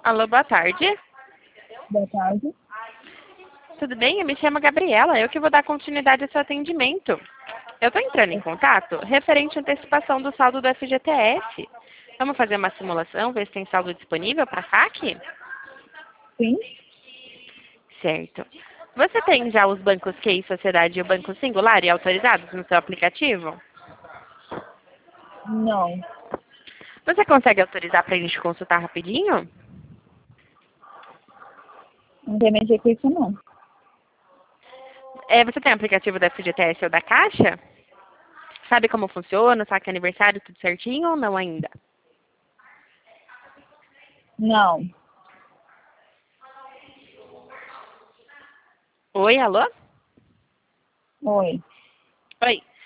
Alô, boa tarde. Boa tarde. Tudo bem? Eu me chamo Gabriela. Eu que vou dar continuidade ao seu atendimento. Eu estou entrando em contato referente à antecipação do saldo do FGTS. Vamos fazer uma simulação, ver se tem saldo disponível para saque? Sim? Certo. Você tem já os bancos QI Sociedade e o Banco Singular e autorizados no seu aplicativo? Não. Você consegue autorizar para a gente consultar rapidinho? Não tem mexer com isso, não. Você tem o aplicativo da FGTS ou da Caixa? Sabe como funciona, saque aniversário, tudo certinho ou não ainda? Não. Oi, alô? Oi. Oi.